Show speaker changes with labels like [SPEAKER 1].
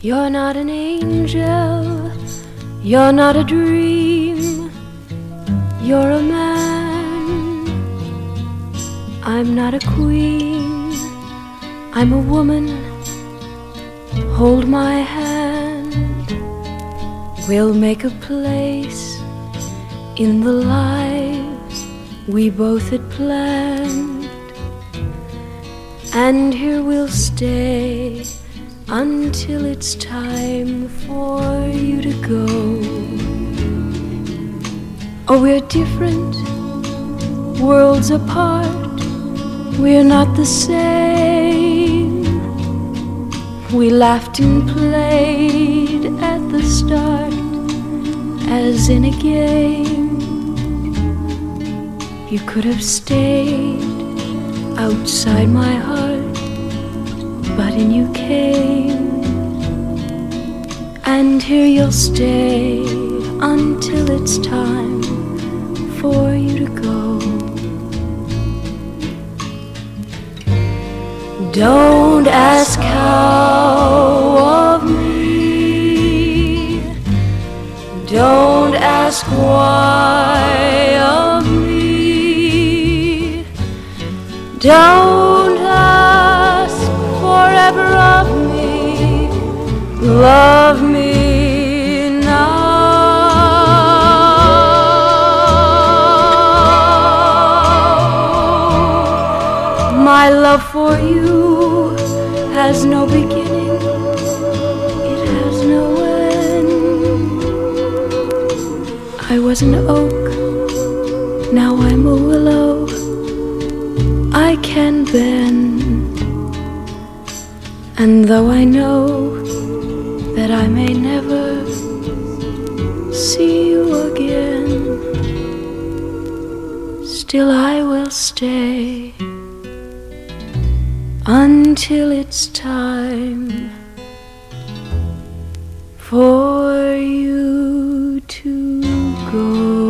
[SPEAKER 1] You're not an angel, you're not a dream, you're a man. I'm not a queen, I'm a woman. Hold my hand, we'll make a place in the lives we both had planned, and here we'll stay until it's time for you to go. Oh, we're different, worlds apart, we're not the same. We laughed and played at the start as in a game. You could have stayed outside my heart, but in you came, and here you'll stay until it's time for you to go. Don't ask how of me, don't ask why of me, don't ask forever of me, love me now. My love for you has no beginning, it has no end. I was an oak, now I'm a willow, I can bend. And though I know that I may never see you again, still I will stay until it's time for you to go.